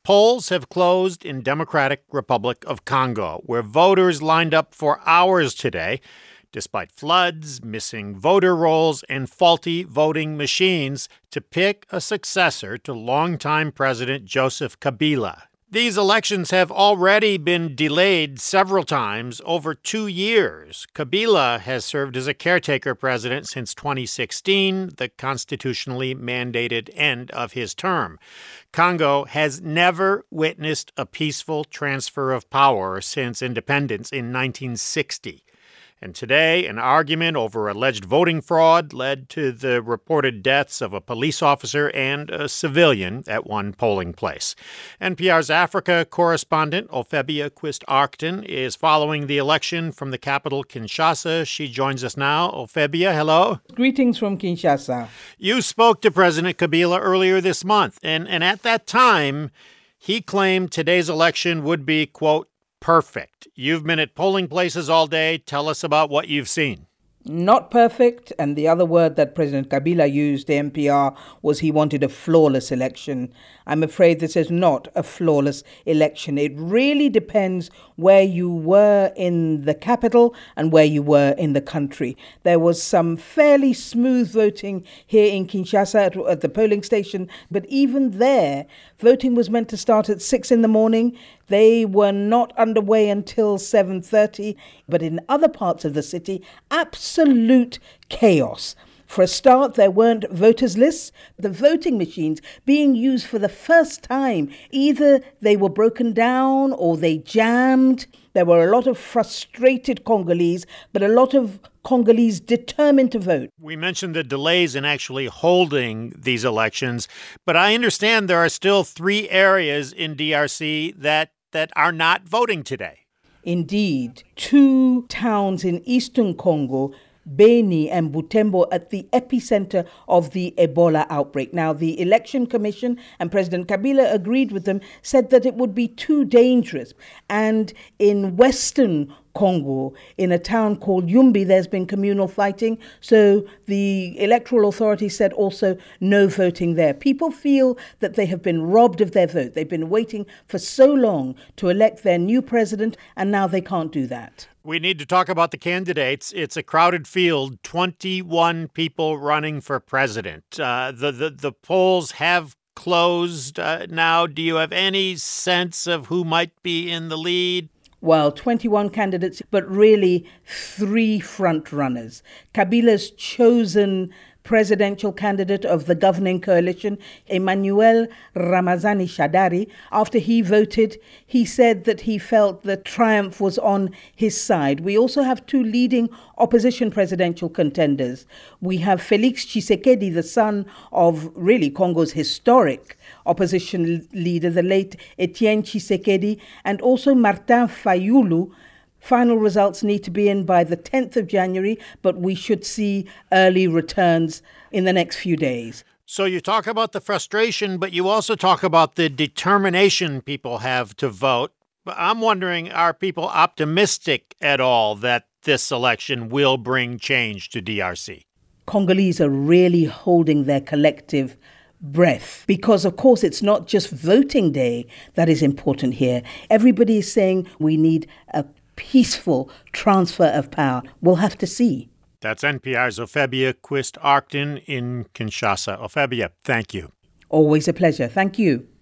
Polls have closed in Democratic Republic of Congo, where voters lined up for hours today, despite floods, missing voter rolls, and faulty voting machines, to pick a successor to longtime President Joseph Kabila. These elections have already been delayed several times over 2 years. Kabila has served as a caretaker president since 2016, the constitutionally mandated end of his term. Congo has never witnessed a peaceful transfer of power since independence in 1960. And today, an argument over alleged voting fraud led to the reported deaths of a police officer and a civilian at one polling place. NPR's Africa correspondent, Ophebia Quist-Arcton, is following the election from the capital, Kinshasa. She joins us now. Ophebia, hello. Greetings from Kinshasa. You spoke to President Kabila earlier this month, and at that time, he claimed today's election would be, quote, perfect. You've been at polling places all day. Tell us about what you've seen. Not perfect, and the other word that President Kabila used to NPR was he wanted a flawless election. I'm afraid this is not a flawless election. It really depends where you were in the capital and where you were in the country. There was some fairly smooth voting here in Kinshasa at the polling station, but even there, voting was meant to start at 6 in the morning. They were not underway until 7:30, but in other parts of the city, absolute chaos. For a start, there weren't voters' lists. The voting machines being used for the first time, either they were broken down or they jammed. There were a lot of frustrated Congolese, but a lot of Congolese determined to vote. We mentioned the delays in actually holding these elections, but I understand there are still 3 areas in DRC that are not voting today. Indeed, 2 towns in eastern Congo, Beni and Butembo, at the epicenter of the Ebola outbreak. Now, the Election Commission and President Kabila agreed with them, said that it would be too dangerous. And in western Congo, in a town called Yumbi, there's been communal fighting. So the electoral authority said also no voting there. People feel that they have been robbed of their vote. They've been waiting for so long to elect their new president, and now they can't do that. We need to talk about the candidates. It's a crowded field, 21 people running for president. The polls have closed now. Do you have any sense of who might be in the lead? Well, 21 candidates, but really 3 front runners. Kabila's chosen presidential candidate of the governing coalition, Emmanuel Ramazani Shadary, after he voted, he said that he felt the triumph was on his side. We also have 2 leading opposition presidential contenders. We have Felix Tshisekedi, the son of really Congo's historic opposition leader, the late Etienne Tshisekedi, and also Martin Fayulu. Final results need to be in by the 10th of January, but we should see early returns in the next few days. So you talk about the frustration, but you also talk about the determination people have to vote. I'm wondering, are people optimistic at all that this election will bring change to DRC? Congolese are really holding their collective breath because, of course, it's not just voting day that is important here. Everybody is saying we need a peaceful transfer of power. We'll have to see. That's NPR's Ophebia Quist-Arcton in Kinshasa. Ophebia, thank you. Always a pleasure. Thank you.